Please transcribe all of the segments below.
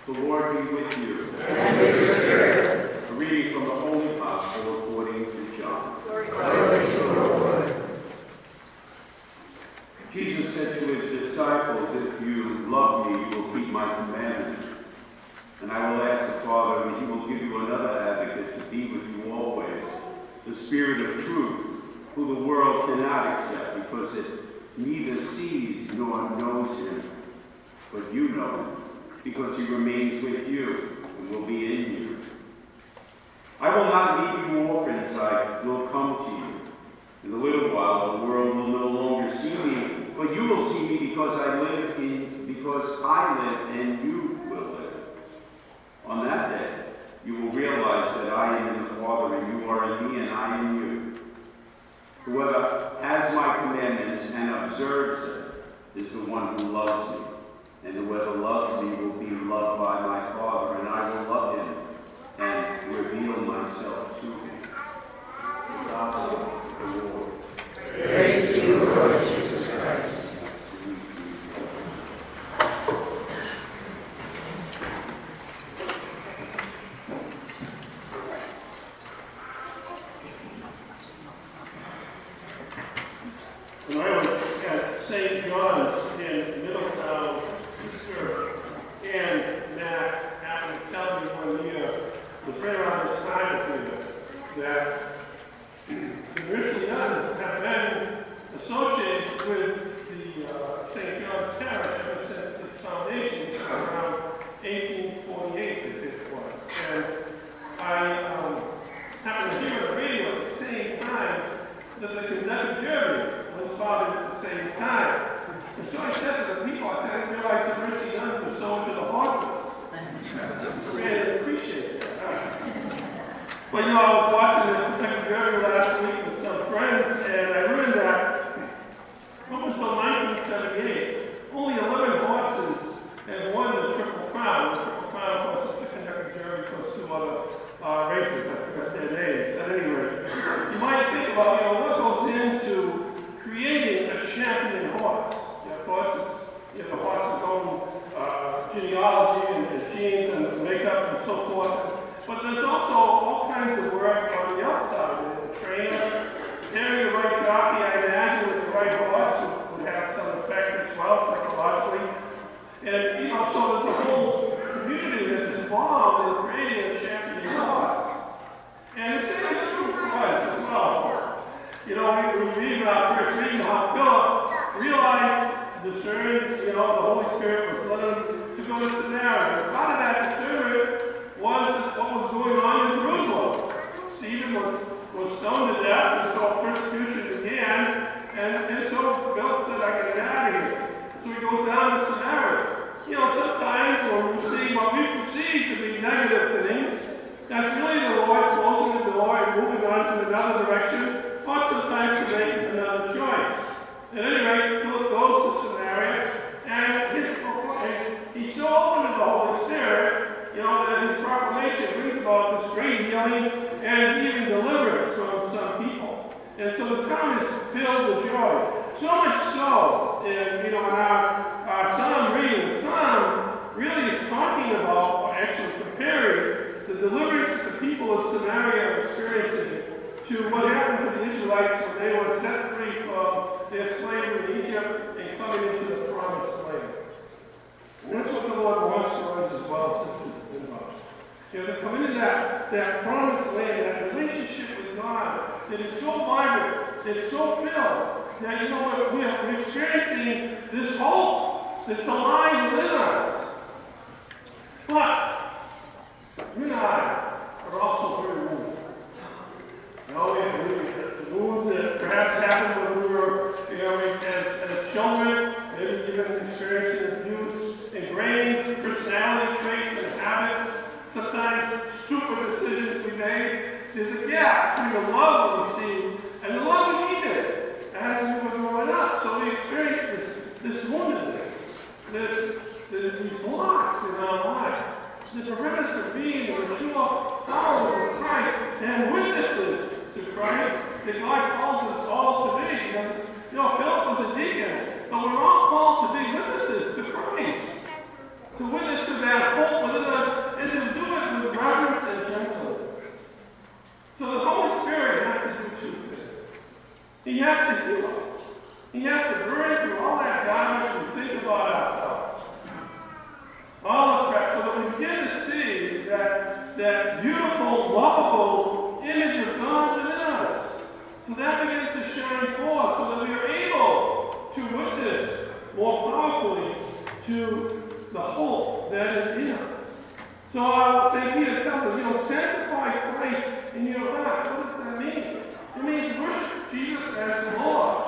The Lord be with you. And with your spirit. A reading from the Holy Gospel according to John. Glory to you, Lord. Jesus said to his disciples, "If you love me, you will keep my commandments. And I will ask the Father, and he will give you another advocate to be with you always, the Spirit of truth, who the world cannot accept, because it neither sees nor knows him. But you know him, because he remains with you and will be in you. I will not leave you orphans, I will come to you. In a little while the world will no longer see me, but you will see me because I live and you will live. On that day you will realize that I am in the Father, and you are in me, and I in you. Whoever has my commandments and observes it is the one who loves me. And whoever loves me will be loved by my Father, and I will love him and reveal myself to him." The Gospel of the Lord. Praise to you, Lord Jesus Christ. When I was at St. John's in Middletown, Easter, and Matt happened to tell me one year, the right around this time of this, that the Christians have been associated with the St. John's Parish ever since its foundation around 1848, I think it was. And I happened to hear on the radio at the same time that the Kentucky Derby was founded at the same time. And so I said to the people, I didn't realize the Richie Young was so into the horses. I really appreciate that. But I was watching the Kentucky Derby last week with some friends, and I learned that up until 1978, only 11 horses had won the Triple Crown. The Triple Crown, of course, is the Kentucky Derby plus two other races. I forgot their names. At any rate, you might think about, what goes into creating a champion horse. Of course, it's the horse's own genealogy and genes and makeup and so forth. But there's also all kinds of work on the outside. The trainer, carrying the right jockey, I imagine, with the right horse would have some effect as well, psychologically. And, so there's a whole community that's involved in creating a champion horse. And the same is true for us as well. We read about first reading how Philip realized, discerned, the Holy Spirit was led him to go to Samaria. And part of that discernment was what was going on in Jerusalem. Stephen was stoned to death, and so persecution began. And so Philip said, "I gotta get out of here." So he goes down to Samaria. Sometimes when we see what we perceive to be negative things, that's really the Lord closing the door and moving on to another direction, or sometimes to make another choice. At any rate, Philip goes to Samaria, and he's so open to the Holy Spirit, that his proclamation brings about this great healing and even deliverance from some people. And so the town is filled with joy. So much so, and in our psalm reading, the psalm really is talking about, or actually comparing, the deliverance that the people of Samaria are experiencing to what happened to the Israelites when they were set free from their slavery in Egypt and coming into the promised land. And that's what the Lord wants for us as well, sisters and brothers. To come into that promised land, that relationship with God that is so vibrant, it's so filled, that we're experiencing this hope that's alive within us. But you and I are also very wounded. The wounds that perhaps happened when we were, as children, maybe even experiencing abuse, ingrained personality traits and habits, sometimes stupid decisions we made. There's a gap between the love that we see and the love we needed as we were growing up. So we experienced this woundedness, these blocks in our life that prevent us from being the mature followers of Christ and witnesses to Christ that God calls us all to be. Philip was a deacon, but we're all called to be witnesses to Christ, to witness to that hope within has to heal us. He has to burn through all that garbage we think about ourselves. All the crap, so that we begin to see that beautiful, lovable image of God within us. So that begins to shine forth, so that we are able to witness more powerfully to the hope that is in us. So St. Peter tells us, sanctify Christ in your heart. What does that mean? It means worship Jesus as Lord.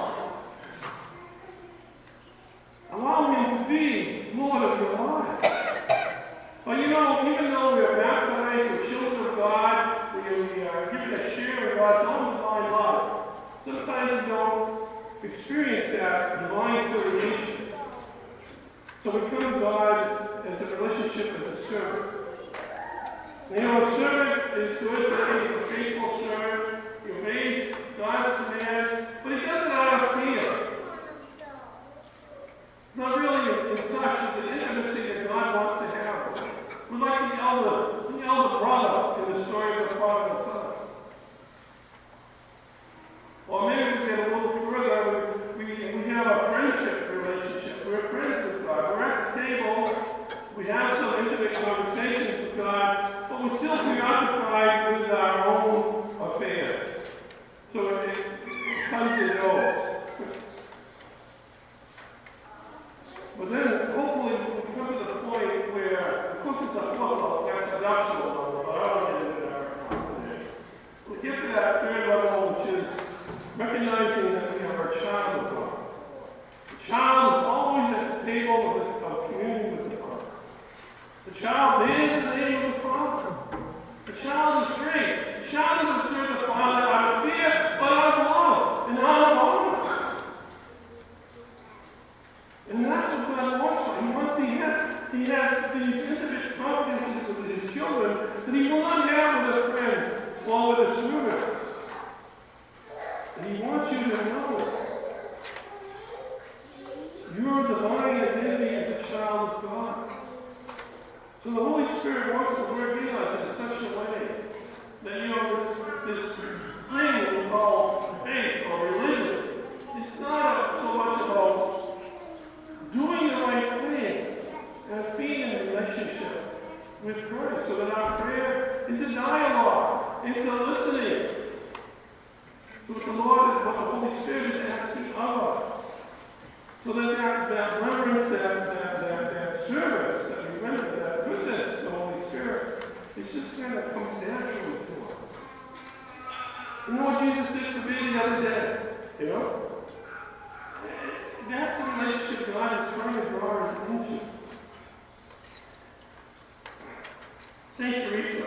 Allow him to be Lord of your life. But even though we are baptized, we're children of God, we are given a share in God's own divine love, sometimes we don't experience that divine affiliation. So we come to God as a relationship as a servant. A servant is good, he's a faithful servant, he obeys God's commands, but he does it out of fear. Not really in such the intimacy that God wants to have. We're like the elder brother in the story of the father and son. Or maybe we get a little further, we have a friendship relationship. We're friends with God. We're at the table, we have some intimate conversations with God, but we're still preoccupied with our own affairs. So it comes and goes. But then, hopefully, we come to the point where, of course, it's a level of seduction level, but I don't get into that today. We get to that third level, which is recognizing that we are a child of God. The child is always at the table of communion with the Father. The child is the name of the Father. The child is free. The child doesn't serve the Father out of fear, but out of love and out of honor. And that's what God wants for him. He has these intimate confidences with his children that he will not have with a friend or with a servant. And he wants you to know your divine identity as a child of God. So the Holy Spirit wants to work in us in such a way that, this thing we call faith or religion, it's not so much about doing the right thing and being in a relationship with Christ, so that our prayer is a dialogue, it's a listening to what the Lord, what the Holy Spirit is asking of us, so that reverence, that service that we render, that witness to the Holy Spirit, it's just kind of comes naturally to us. You know what Jesus said to me the other day? That's the relationship God is trying to draw us into. St. Teresa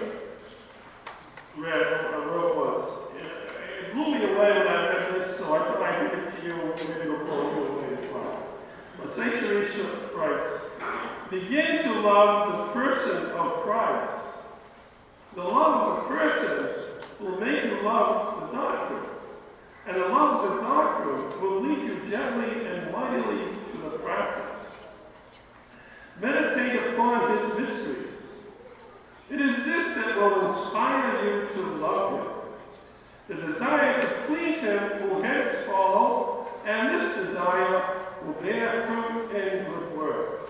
wrote once. It blew me away when I read this, so I thought I'd give it to you, maybe it'll blow you away as well. But St. Teresa writes, begin to love the person of Christ. The love of a person will make you love the doctrine. And the love of the doctrine will lead you gently and mightily to the practice. Meditate upon his mysteries. It is this that will inspire you to love him. The desire to please him will hence follow, and this desire will bear fruit in good works.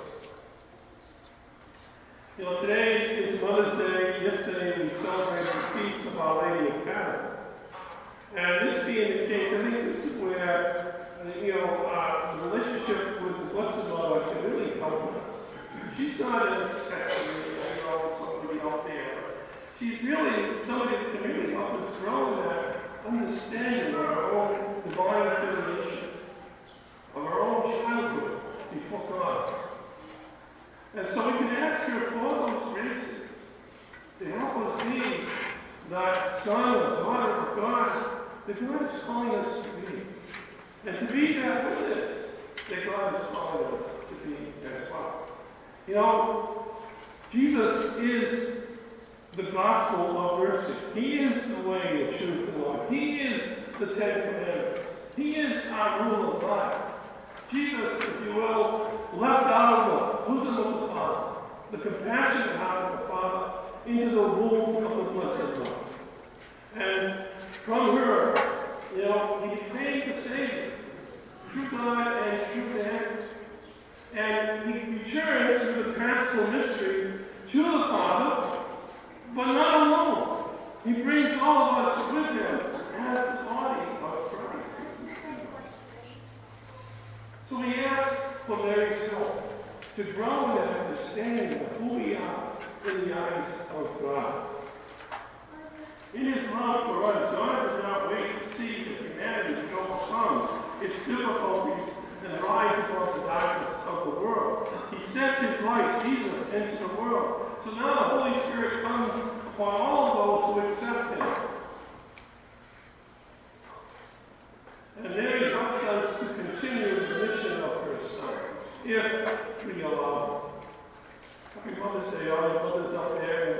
Today is Mother's Day. Yesterday we celebrated the feast of Our Lady of Fatima. And this being the case, I think this is where, the relationship with the Blessed Mother can really help us. She's not an accessory, somebody out there. She's really somebody that can really help us grow in that understanding of our own divine affiliation, of our own childhood before God. And so we can ask her for those graces to help us be that son or daughter of God that God is calling us to be. And to be that witness that God is calling us to be as well. Jesus is the gospel of mercy. He is the way, the truth, and life. He is the Ten Commandments. He is our rule of life. Jesus, if you will, left out of the bosom of the Father, the compassionate heart of the Father, into the womb of the Blessed Mother. And from her, he became the same true God and true man. And he returns through the paschal mystery to the Father, but not alone. He brings all of us with him as the body of Christ. So we ask for Mary's help to grow in that understanding of who we are in the eyes of God. In his love for us, God does not wait to see that humanity can overcome its difficulties and rise above the darkness of the world. He sent his light, Jesus, into the world. So now the Holy Spirit comes upon all those who accept him. And Mary helps us to continue the mission of her Son, if we allow it. Happy Mother's Day, all the mothers up there.